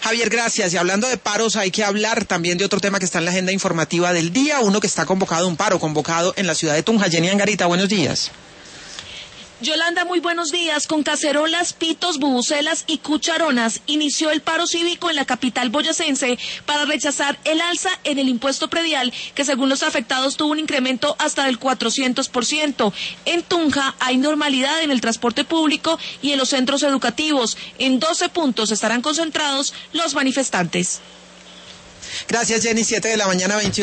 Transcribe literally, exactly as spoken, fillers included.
Javier, gracias. Y hablando de paros, hay que hablar también de otro tema que está en la agenda informativa del día, uno que está convocado, un paro convocado en la ciudad de Tunja. Jenny Angarita, buenos días. Yolanda, muy buenos días. Con cacerolas, pitos, bubucelas y cucharonas inició el paro cívico en la capital boyacense para rechazar el alza en el impuesto predial, que según los afectados tuvo un incremento hasta del cuatrocientos por ciento. En Tunja hay normalidad en el transporte público y en los centros educativos. En doce puntos estarán concentrados los manifestantes. Gracias, Jenny. siete de la mañana, veintiuno.